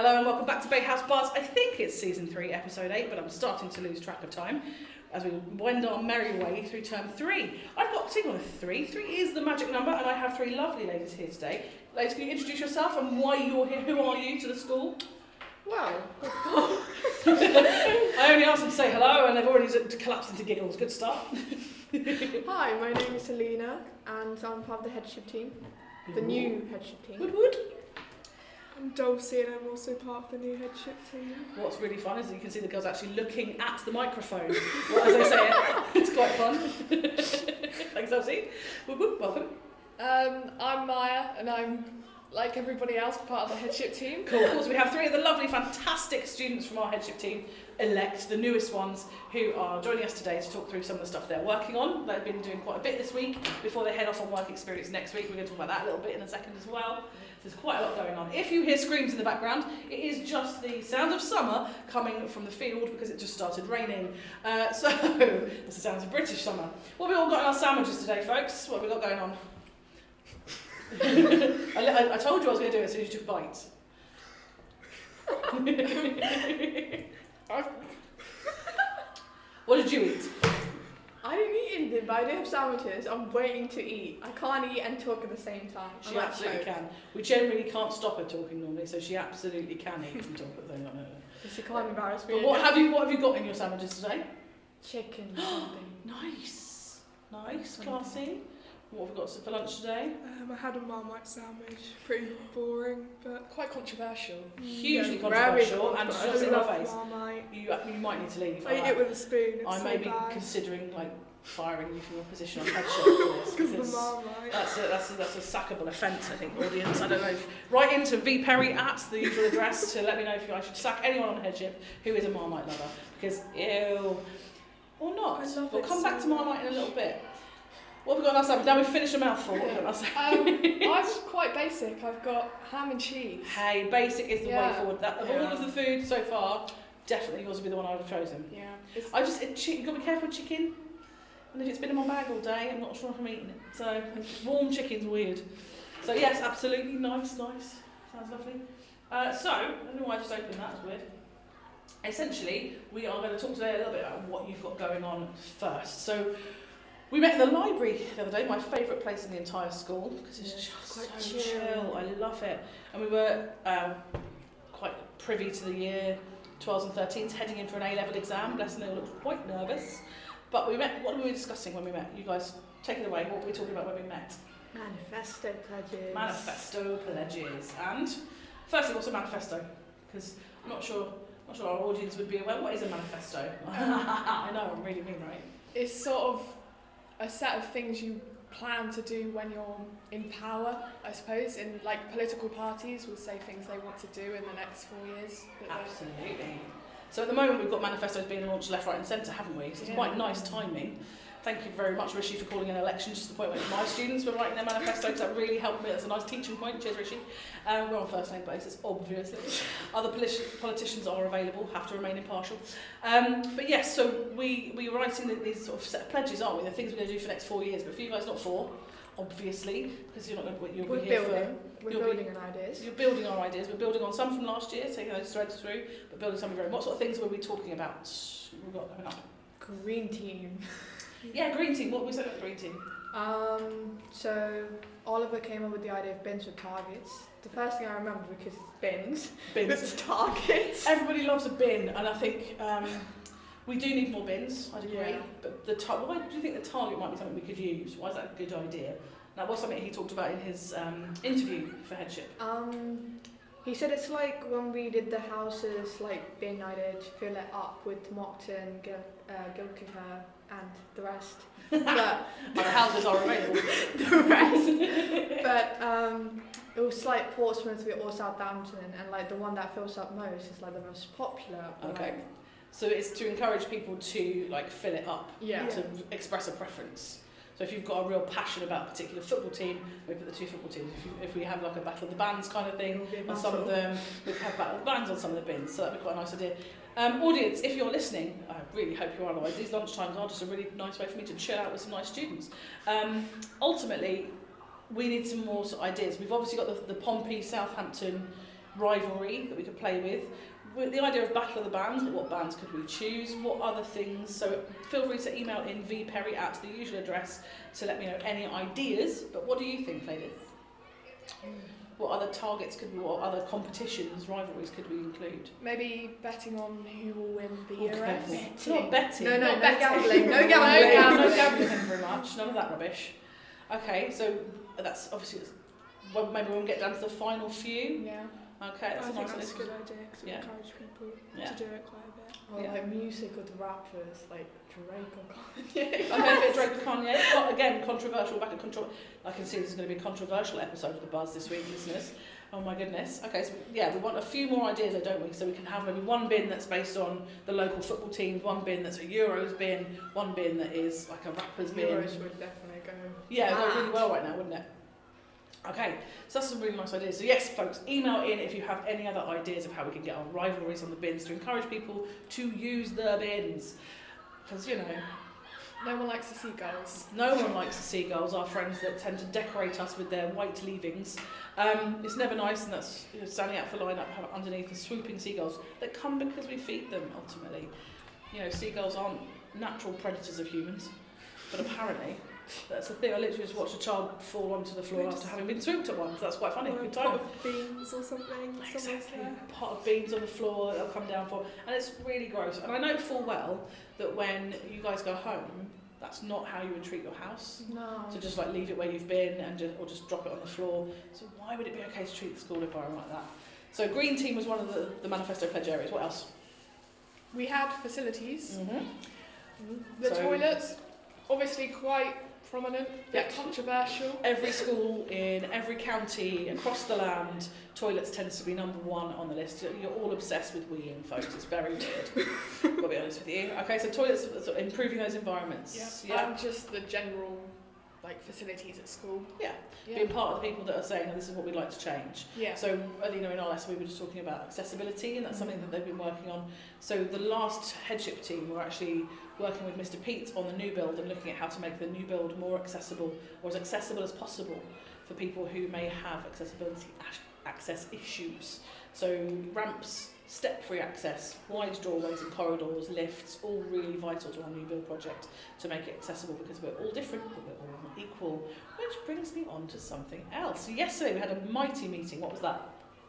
Hello and welcome back to Bay House Buzz. I think it's season 3, episode 8, but I'm starting to lose track of time as we wend our merry way through term 3. I've got single 3. 3 is the magic number, and I have 3 lovely ladies here today. Ladies, can you introduce yourself and why you're here? Who are you to the school? Well, I only asked them to say hello, and they've already collapsed into giggles. Good start. hi, my name is Selena, and I'm part of the headship team, the new headship team. Wood. I'm Dulcie and I'm also part of the new headship team. What's really fun is that you can see the girls actually looking at the microphone as they say it. It's quite fun. Thanks, Dulcie. Welcome. I'm Maya, and I'm, like everybody else, part of the headship team. Cool. Of course, we have 3 of the lovely, fantastic students from our headship team, elect, the newest ones, who are joining us today to talk through some of the stuff they're working on. They've been doing quite a bit this week before they head off on work experience next week. We're going to talk about that a little bit in a second as well. There's quite a lot going on. If you hear screams in the background, it is just the sound of summer coming from the field because it just started raining. So, it's the sounds of British summer. What have we all got in our sandwiches today, folks? What have we got going on? I told you I was going to do it as soon as you took a bite. What did you eat? I didn't eat anything, but I do have sandwiches. I'm waiting to eat. I can't eat and talk at the same time. She absolutely can. We generally can't stop her talking normally, so she absolutely can eat and talk at the same time. She can't embarrass me. But what have you got in your sandwiches today? Chicken or something. Nice, classy. What have we got for lunch today? I had a Marmite sandwich. Pretty boring, but Quite controversial. Hugely Yeah, controversial, and I just in our love face. Marmite. You might need to leave. I eat it with a spoon. It's I so may be bad. considering firing you from your position on headship for this Because because the Marmite. that's a sackable offence, I think, audience. I don't know. Write into vperry at the usual address to let me know if I should sack anyone on headship who is a Marmite lover, because ew, or not. I love We'll it come so back to Marmite in a little bit. What have we got on our sandwich? Now we've finished a mouthful. What have we got on our sandwich? I'm quite basic. I've got ham and cheese. Hey, basic is the way Yeah. forward. That of all of the food so far, definitely yours would be the one I would have chosen. Yeah. You've got to be careful with chicken. And if it's been in my bag all day, I'm not sure if I'm eating it. So warm chicken's weird. So yes, absolutely nice. Sounds lovely. So I don't know why I just opened that. It's weird. Essentially, we are going to talk today a little bit about what you've got going on first. So we met in the library the other day, my favourite place in the entire school, because it's just quite so chill. I love it. And we were quite privy to the year 12s and 13s heading in for an A-level exam. Bless them, they all looked quite nervous. But we met. What were we discussing when we met? You guys, take it away. What were we talking about when we met? Manifesto pledges. Manifesto pledges. And firstly, what's a manifesto? Because I'm not sure our audience would be aware. What is a manifesto? I know, I'm really mean, right? It's sort of a set of things you plan to do when you're in power, I suppose. In like political parties will say things they want to do in the next 4 years. Absolutely. So at the moment we've got manifestos being launched left, right and centre, haven't we? So it's quite nice timing. Thank you very much, Rishi, for calling an election just to the point where my students were writing their manifesto, because that really helped me. That's a nice teaching point. Cheers, Rishi. We're on first name basis, obviously. Other politicians are available, have to remain impartial. But yes, so we're writing these sort of set of pledges, aren't we? The things we're going to do for the next 4 years. But for you guys, not 4, obviously, because you're not going to. You'll We're be here building. for. We're building on ideas. You're building our ideas. We're building on some from last year, taking those threads through, but building some of your own. What sort of things were we talking about? We've got coming up. Green team. Yeah, green team. What we said about green team? So Oliver came up with the idea of bins with targets. The first thing I remember, because it's bins. Bins. It's targets. Everybody loves a bin, and I think we do need more bins. I'd agree. Yeah. But why do you think the target might be something we could use? Why is that a good idea? That was something he talked about in his interview for headship. He said it's like when we did the houses like bin idea to fill it up with Mockton, Gilkirker and the rest. But the houses are available. the rest. But it was like Portsmouth or Southampton, and like the one that fills up most is like the most popular. Okay. Like, So it's to encourage people to like fill it up, yeah. to express a preference. So if you've got a real passion about a particular football team, we put the 2 football teams. If we have like a battle of the bands kind of thing on some of them, we have battle of the bands on some of the bins. So that'd be quite a nice idea. Audience, if you're listening, I really hope you are. Otherwise, these lunchtimes are just a really nice way for me to chill out with some nice students. Ultimately, we need some more sort of ideas. We've obviously got the Pompey, Southampton, rivalry that we could play with the idea of Battle of the Bands, but what bands could we choose? What other things? So feel free to email in vperry at the usual address to let me know any ideas. But what do you think, ladies? What other targets what other competitions, rivalries could we include? Maybe betting on who will win the Oh, Euros. careful. It's not betting. No Not betting. gambling. No No gambling. gambling, thank you very much. None of that rubbish. Okay, so that's obviously, well, maybe we'll get down to the final few. Yeah. Okay, that's I a think nice that's a list. good idea because it Yeah. encourage people Yeah. to do it quite a bit. Or Yeah. like music or the rappers, like Drake or Okay, a bit of Drake and Kanye. But again, controversial. Back at I can see this is going to be a controversial episode of The Buzz this week, listeners. Oh my goodness. Okay, so yeah, we want a few more ideas, though, don't we? So we can have maybe one bin that's based on the local football teams, one bin that's a Euros bin, one bin that is like a rappers bin. Euros would definitely go. Yeah, it would go really mad. well right now, wouldn't it? Okay, so that's some really nice ideas. So yes, folks, email in if you have any other ideas of how we can get our rivalries on the bins to encourage people to use the bins. Because, you know, No one likes the seagulls. no one likes the seagulls, our friends that tend to decorate us with their white leavings. It's never nice, and that's standing out for line-up underneath the swooping seagulls that come because we feed them, ultimately. You know, seagulls aren't natural predators of humans, but apparently that's the thing. I literally just watched a child fall onto the floor after having been swooped at once. That's quite funny. Or a Good pot time. of beans or something. Someone's Exactly. there. A pot of beans on the floor that they'll come down for. And it's really gross. And I know full well that when you guys go home, that's not how you would treat your house. No. To just like leave it where you've been and or just drop it on the floor. So why would it be okay to treat the school environment like that? So green team was one of the manifesto pledge areas. What else? We had facilities. Mm-hmm. The So- toilets, obviously quite prominent, Yeah. bit controversial. Every school in every county across the land, toilets tends to be number one on the list. You're all obsessed with weeing, folks. It's very weird. I'll be honest with you. Okay, so toilets, so improving those environments. And just the general like facilities at school. Yeah. Being part of the people that are saying, oh, this is what we'd like to change. Yeah. So, Alina, in our lesson, we were just talking about accessibility, and that's something that they've been working on. So, the last headship team were actually working with Mr. Pete on the new build and looking at how to make the new build more accessible, or as accessible as possible for people who may have accessibility access issues. So, ramps, step-free access, wide doorways and corridors, lifts, all really vital to our new build project to make it accessible, because we're all different but we're all equal. Which brings me on to something else. So yesterday we had a mighty meeting. What was that?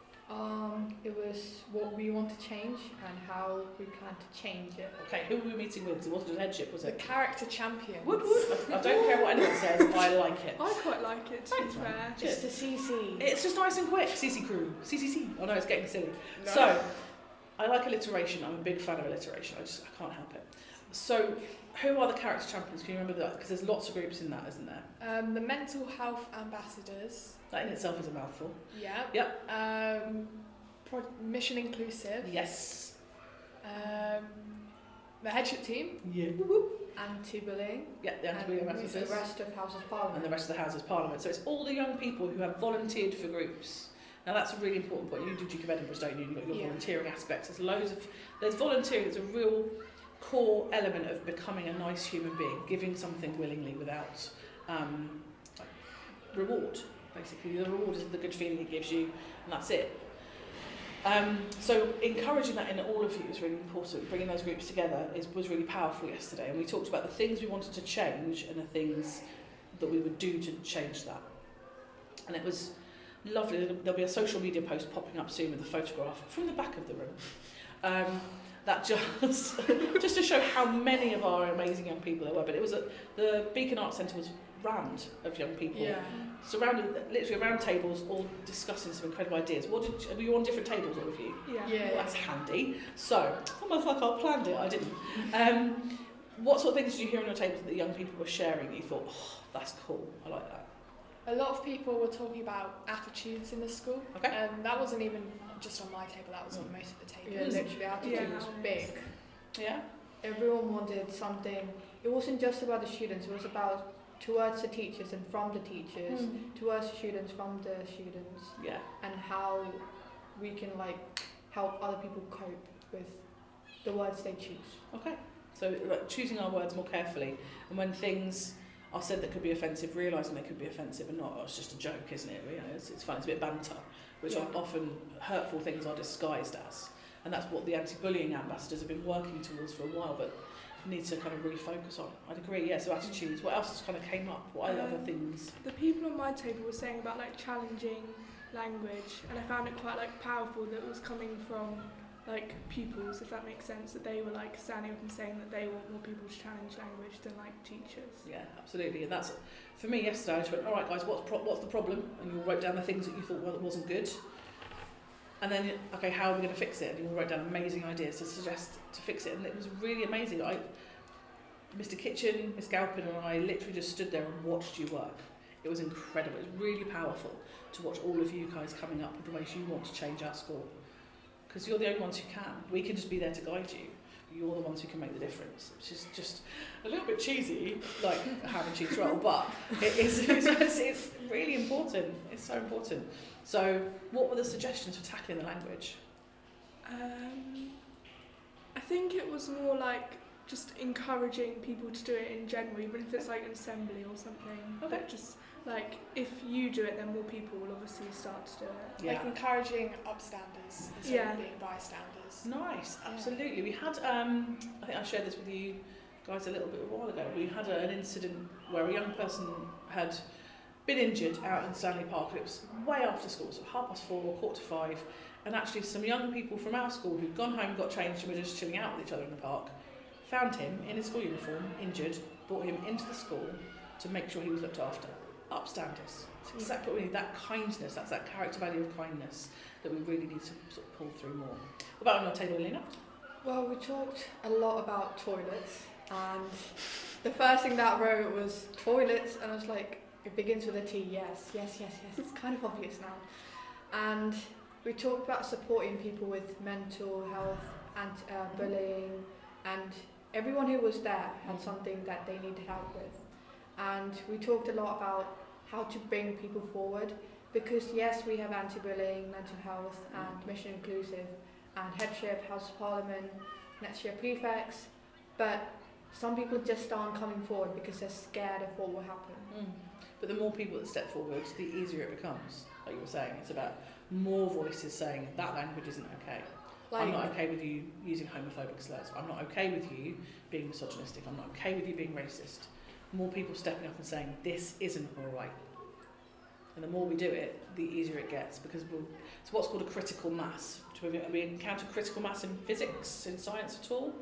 It was what we want to change and how we plan to change it. Okay, who were we meeting with? 'Cause it wasn't just headship, was The it? character champions. Wood. I don't care what anyone says, I like it. I quite like it, to be Thanks, man. fair. Just the CC. It's just nice and quick. CC crew. CCC. Oh no, it's getting silly. No. So, I like alliteration. I'm a big fan of alliteration. I can't help it. So, who are the character champions? Can you remember that? Because there's lots of groups in that, isn't there? The mental health ambassadors. That in itself is a mouthful. Yeah. Yep. Mission Inclusive. Yes. The headship team. Yeah. Anti-bullying. Yeah, the anti-bullying and the ambassadors. rest of House of Parliament. And the rest of the Houses of Parliament. So it's all the young people who have volunteered for groups. Now that's a really important point. You do Duke of Edinburgh, don't you? You've got your Yeah. volunteering aspects. There's volunteering. It's a real core element of becoming a nice human being, giving something willingly without reward. Basically, the reward is the good feeling it gives you, and that's it. So encouraging that in all of you is really important. Bringing those groups together was really powerful yesterday, and we talked about the things we wanted to change and the things that we would do to change that. And it was lovely. There'll be a social media post popping up soon with a photograph from the back of the room. That just just to show how many of our amazing young people there were. But it was the Beacon Arts Centre was rammed of young people. Yeah. Surrounded, literally around tables, all discussing some incredible ideas. Were you on different tables, all of you? Yeah. Yeah. Well, that's handy. So, almost like I planned it, I didn't. What sort of things did you hear on your tables that the young people were sharing that you thought, oh, that's cool, I like that? A lot of people were talking about attitudes in the school. Okay. And that wasn't even just on my table, that was on most of the Yeah, tables. literally, attitude Yeah. was big. Yeah? Everyone wanted something. It wasn't just about the students, it was about towards the teachers and from the teachers, towards the students, from the students, Yeah. and how we can help other people cope with the words they choose. Okay. So like, choosing our words more carefully, and when things are said that could be offensive, realising they could be offensive and not. Oh, it's just a joke, isn't it? You know, it's fun. It's a bit banter, which often hurtful things are disguised as, and that's what the anti-bullying ambassadors have been working towards for a while, but need to kind of refocus on. I'd agree. Yeah. So attitudes. What else kind of came up? What other things? The people on my table were saying about like challenging language, and I found it quite like powerful that it was coming from like pupils, if that makes sense, that they were like standing up and saying that they want more people to challenge language than like teachers. Yeah, absolutely. And that's, for me yesterday, I just went, all right guys, what's the problem? And you all wrote down the things that you thought wasn't good. And then, okay, how are we going to fix it? And you all wrote down amazing ideas to suggest to fix it. And it was really amazing. Mr. Kitchen, Miss Galpin and I literally just stood there and watched you work. It was incredible. It was really powerful to watch all of you guys coming up with the ways you want to change our school. Because you're the only ones who can. We can just be there to guide you. You're the ones who can make the difference. Which is just a little bit cheesy, like a ham and cheese roll, but it's really important. It's so important. So, what were the suggestions for tackling the language? I think it was more like just encouraging people to do it in general, even if it's like an assembly or something. Okay. But just like if you do it, then more people will obviously start to do it. Yeah. Like encouraging upstanders instead of being bystanders. Nice, absolutely. We had, I think I shared this with you guys a little bit a while ago. We had an incident where a young person had been injured out in Stanley Park. It was way after school, so 4:30, 4:45, and actually some young people from our school who'd gone home, got changed, and were just chilling out with each other in the park, found him in his school uniform, injured, brought him into the school to make sure he was looked after. Upstanders. It's exactly what we need, that kindness, that's that character value of kindness that we really need to sort of pull through more. What about on your table, Alina? Well, we talked a lot about toilets, and the first thing that I wrote was toilets, and I was like, it begins with a T, yes, it's kind of obvious now. And we talked about supporting people with mental health and bullying, and everyone who was there had something that they needed help with. And we talked a lot about how to bring people forward, because yes, we have anti-bullying, mental health and mission inclusive and headship, House of Parliament, next year prefects, but some people just aren't coming forward because they're scared of what will happen. But the more people that step forward, the easier it becomes. Like you were saying, it's about more voices saying that language isn't okay. I'm not okay with you using homophobic slurs. I'm not okay with you being misogynistic. I'm not okay with you being racist. More people stepping up and saying this isn't all right. And the more we do it, the easier it gets, because it's what's called a critical mass. Have we encountered critical mass in physics, in science at all?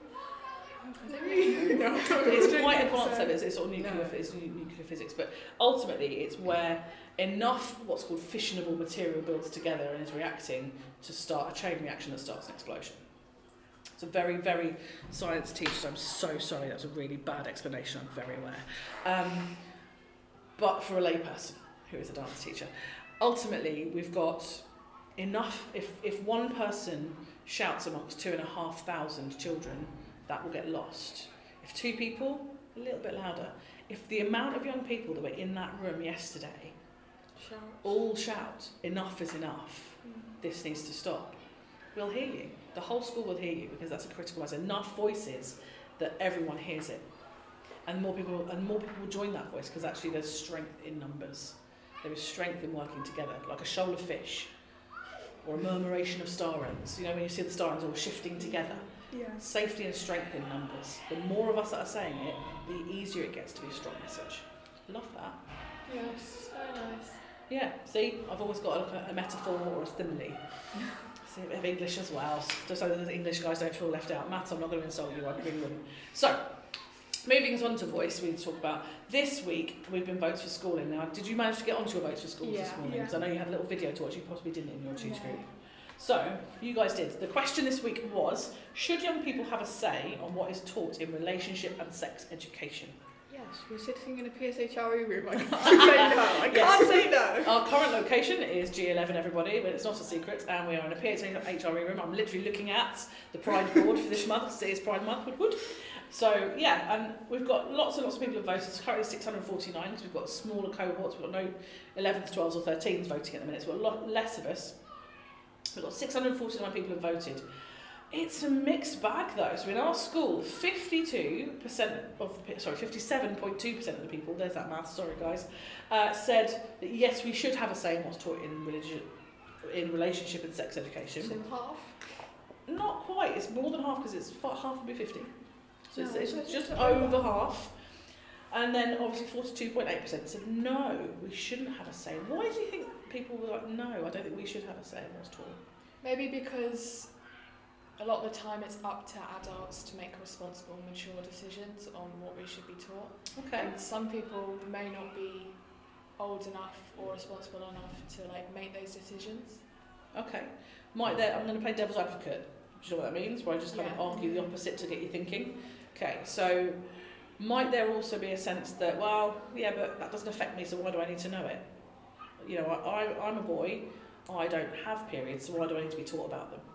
It's quite advanced. It's sort of nuclear physics, but ultimately it's where enough what's called fissionable material builds together and is reacting to start a chain reaction that starts an explosion. It's a very, very science teacher. I'm so sorry, that was a really bad explanation. I'm very aware. But for a layperson who is a dance teacher, ultimately we've got enough. If one person shouts amongst 2,500 children, that will get lost. If two people, a little bit louder. If the amount of young people that were in that room yesterday all shout, enough is enough, this needs to stop, we'll hear you. The whole school will hear you, because that's a critical mass. Enough voices that everyone hears it. And more people will join that voice, because actually there's strength in numbers. There is strength in working together, like a shoal of fish or a murmuration of star ends. You know, when you see the star ends all shifting together. Yeah. Safety and strength in numbers. The more of us that are saying it, the easier it gets to be a strong message. Love that. Yes, very nice. Yeah, see, I've always got a metaphor or a simile. See a bit of English as well, just so that the English guys don't feel left out. Matt, I'm not going to insult you, I really wouldn't. So, moving us on to voice, we talk about this week we've been votes for schooling. Now, did you manage to get onto your votes for schools this morning? Because I know you had a little video to watch, you possibly didn't in your tutor group. So, you guys did. The question this week was, should young people have a say on what is taught in relationship and sex education? Yes, we're sitting in a PSHRE room. I can't say no. I can't say no. Our current location is G11, everybody, but it's not a secret, and we are in a PSHRE room. I'm literally looking at the Pride board for this month. It is Pride Month, Woodwood. So, yeah, and we've got lots and lots of people who have voted. It's currently 649, because we've got smaller cohorts. We've got no 11th, 12s or 13s voting at the minute, so we've got a lot less of us. We've got 649 people who have voted. It's a mixed bag though. So in our school, 57.2% of the people, there's that math, sorry guys, said that yes, we should have a say in what's taught in religion, in relationship and sex education. So half? Not quite, it's more than half because it's half would be 50. So No, it's it's just over over half. And then obviously 42.8% said no, we shouldn't have a say. Why do you think people were like, no, I don't think we should have a say in what's taught? Maybe because a lot of the time it's up to adults to make responsible, mature decisions on what we should be taught. Okay. And some people may not be old enough or responsible enough to like make those decisions. Okay. I'm going to play devil's advocate. Do you know what that means? Where I just kind of argue the opposite to get you thinking. Okay, so might there also be a sense that, well, yeah, but that doesn't affect me, so why do I need to know it? You know, I'm a boy, I don't have periods, so why do I need to be taught about them?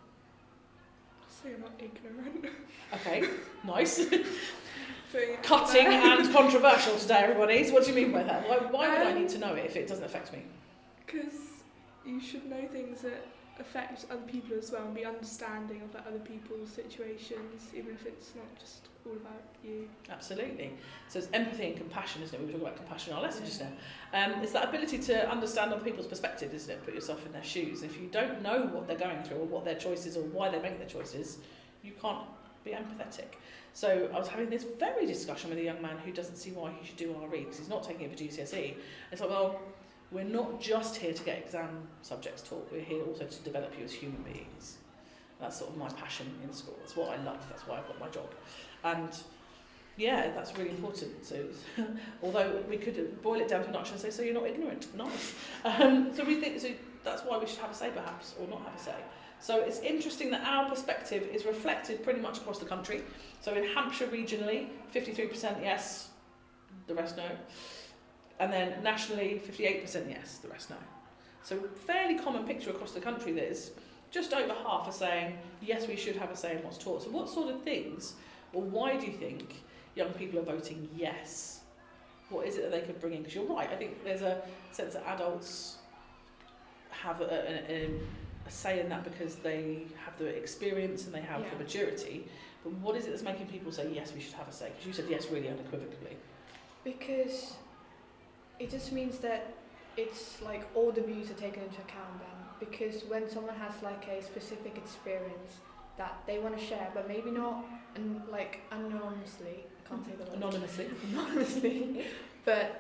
So you're not ignorant. Okay, nice. So Cutting and controversial today, everybody. So what do you mean by that? Why would I need to know it if it doesn't affect me? Because you should know things that affect other people as well and be understanding of other people's situations, even if it's not just all about you. Absolutely. So it's empathy and compassion, isn't it? We were talking about compassion in our lesson just now. It's that ability to understand other people's perspective, isn't it? Put yourself in their shoes. If you don't know what they're going through or what their choices or why they make their choices, you can't be empathetic. So I was having this very discussion with a young man who doesn't see why he should do RE because he's not taking it for GCSE. It's like, well, we're not just here to get exam subjects taught, we're here also to develop you as human beings. That's sort of my passion in school. That's what I love, that's why I've got my job. And yeah, that's really important. So, although we could boil it down to a nutshell and say, so you're not ignorant, nice. So we think, so that's why we should have a say perhaps, or not have a say. So it's interesting that our perspective is reflected pretty much across the country. So in Hampshire regionally, 53% yes, the rest no. And then nationally, 58% yes, the rest no. So fairly common picture across the country that is just over half are saying, yes, we should have a say in what's taught. So what sort of things, or why do you think young people are voting yes? What is it that they could bring in? Because you're right, I think there's a sense that adults have a say in that because they have the experience and they have the maturity. But what is it that's making people say, yes, we should have a say? Because you said yes really unequivocally. Because it just means that it's like all the views are taken into account then. Because when someone has like a specific experience that they want to share, but maybe not like anonymously, I can't say the word. Anonymously. But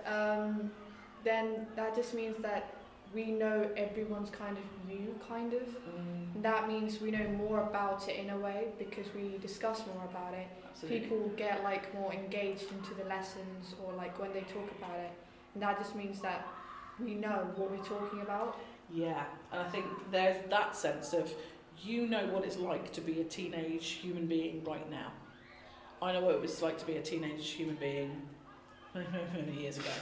then that just means that we know everyone's kind of view, kind of. And that means we know more about it in a way because we discuss more about it. Absolutely. People get like more engaged into the lessons or like when they talk about it. And that just means that we know what we're talking about. Yeah, and I think there's that sense of you know what it's like to be a teenage human being right now. I know what it was like to be a teenage human being years ago.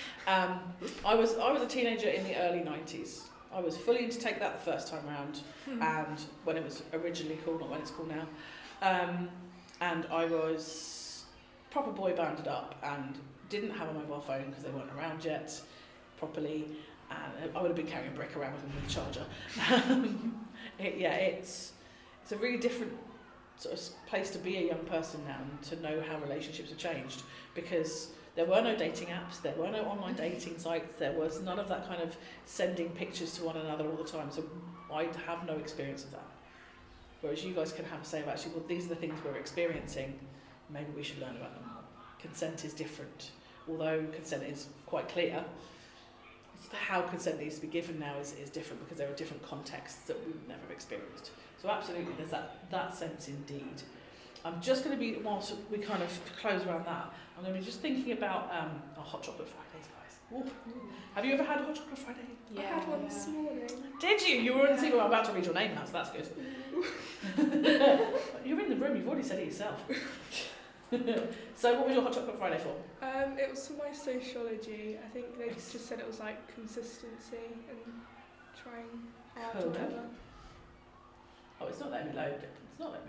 I was a teenager in the early 90s. I was fully into Take That the first time round, and when it was originally cool, not when it's cool now. And I was proper boy banded up and didn't have a mobile phone because they weren't around yet properly, and I would have been carrying a brick around with me with a charger. It's a really different sort of place to be a young person now and to know how relationships have changed, because there were no dating apps, there were no online dating sites, there was none of that kind of sending pictures to one another all the time, so I have no experience of that. Whereas you guys can have a say of actually, well, these are the things we're experiencing, maybe we should learn about them more. Consent is different, although consent is quite clear. How consent needs to be given now is different because there are different contexts that we've never experienced. So absolutely, there's that sense indeed. I'm just going to be, whilst we kind of close around that, I'm going to be just thinking about our Hot Chocolate Fridays, guys. Ooh. Have you ever had a Hot Chocolate Friday? I had one this morning. Did you? You were in the team. I'm about to read your name now, so that's good. You're in the room, you've already said it yourself. So what was your Hot Chocolate Friday for? It was for my sociology. I think they just said it was like consistency and trying hard or whatever. Oh, it's not letting me load it.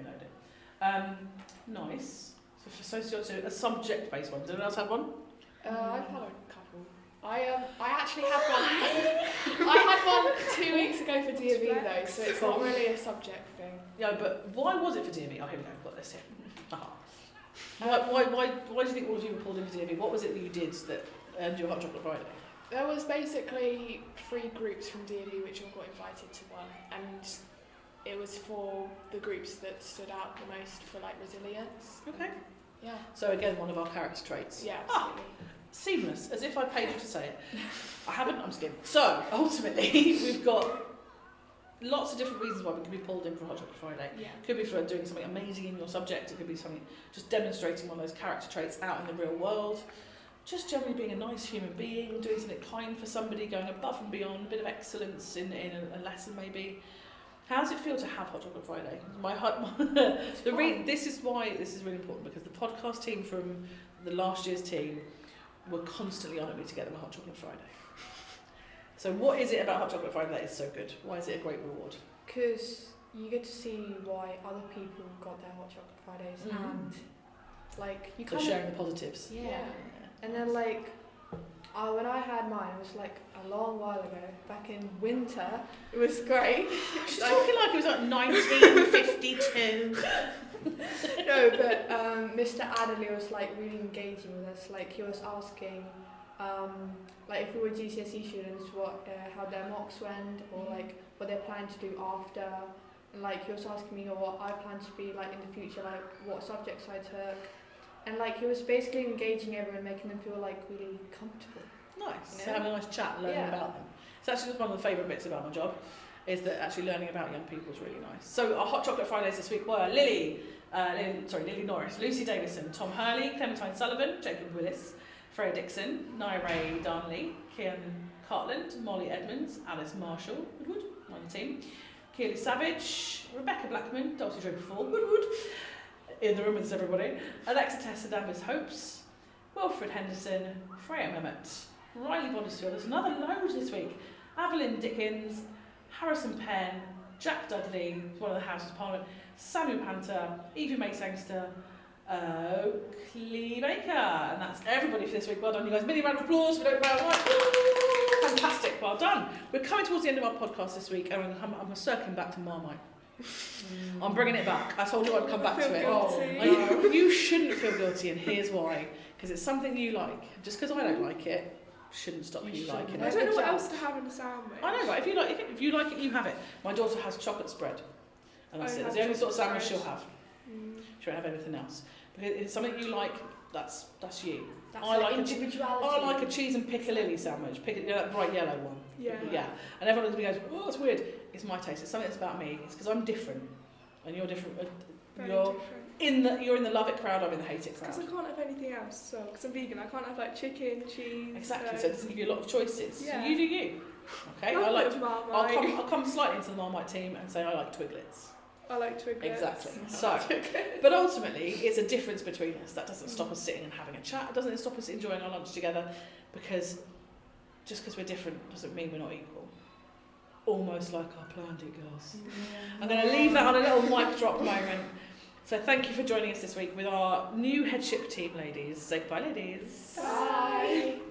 Nice. So for sociology, a subject-based one. Did anyone else have one? I've had a couple. I actually had one. I had one 2 weeks ago for D&V though, so it's not really a subject thing. Yeah, but why was it for D&V? Oh, here we go, I've got this here. Why do you think all of you were pulled in for D&V? What was it that you did that earned you a Hot Chocolate Friday? There was basically 3 groups from D&V which all got invited to one, and it was for the groups that stood out the most for like resilience. Okay. Yeah. So again, one of our character traits. Yeah, absolutely. Seamless, as if I paid you to say it. I haven't, I'm just kidding. So, ultimately, we've got lots of different reasons why we can be pulled in for Hot Chocolate Friday. Yeah. It could be for doing something amazing in your subject, it could be something just demonstrating one of those character traits out in the real world, just generally being a nice human being, doing something kind for somebody, going above and beyond, a bit of excellence in a lesson maybe. How does it feel to have Hot Chocolate Friday? This is why this is really important, because the podcast team from the last year's team were constantly on at me to get them a Hot Chocolate Friday. So what is it about Hot Chocolate Friday that is so good? Why is it a great reward? Because you get to see why other people got their Hot Chocolate Fridays, and like you So kind sharing the positives. yeah. And then like when I had mine, it was like a long while ago, back in winter. It was great. She's talking like it was like 1952. No, but Mr. Adderley was like really engaging with us. Like he was asking, like if we were GCSE students, how their mocks went, or like what they're planning to do after. And like he was asking me what I plan to be like in the future, like what subjects I took. And like he was basically engaging everyone, making them feel like really comfortable. Nice. Yeah. So having a nice chat, learning about them. It's actually just one of the favourite bits about my job, is that actually learning about young people is really nice. So our Hot Chocolate Fridays this week were Lily Norris, Lucy Davison, Tom Hurley, Clementine Sullivan, Jacob Willis, Freya Dixon, Nairae Darnley, Kian Cartland, Molly Edmonds, Alice Marshall, Woodwood, 19, Keely Savage, Rebecca Blackman, Dulcie Draperfall, Woodwood, in the room with everybody, Alexa Tessa Danvers Hopes, Wilfred Henderson, Freya Mehmet, Riley Bodisfield, there's another load this week, Evelyn Dickens, Harrison Penn, Jack Dudley, one of the House of Parliament, Samuel Panther, Evie Mates-Angster, Oakley Baker, and that's everybody for this week. Well done, you guys. Mini round of applause for Don't Bow Right. Fantastic, well done. We're coming towards the end of our podcast this week, and I'm circling back to Marmite. I'm bringing it back. I told you I'd come back to it. You shouldn't feel guilty, and here's why. Because it's something you like. Just because I don't like it shouldn't stop you liking I it. don't know what else to have in a sandwich. I know, right? If you like it, you have it. My daughter has chocolate spread, and that's it. That's the only sort of sandwich she'll have. She won't have anything else. Because it's something you like. That's you. That's I like individuality. I like a cheese and piccalilli sandwich. That bright yellow one. Yeah. And everyone goes, "Oh, it's weird." It's my taste. It's something that's about me. It's because I'm different, and you're different. Very You're different. you're in the love it crowd. I'm in the hate it crowd. Because I can't have anything else. So, because I'm vegan, I can't have like chicken, cheese. Exactly. So it doesn't give you a lot of choices. Yeah. So you do you. Okay. Not I like. much Marmite. I'll come slightly into the Marmite team and say I like Twiglets. I like Twiglets. Exactly. So, but ultimately, it's a difference between us. That doesn't stop us sitting and having a chat. It doesn't stop us enjoying our lunch together, because just because we're different doesn't mean we're not equal. Almost like our planned it girls. I'm going to leave that on a little mic drop moment. So thank you for joining us this week with our new headship team, ladies. Say goodbye, ladies. Bye.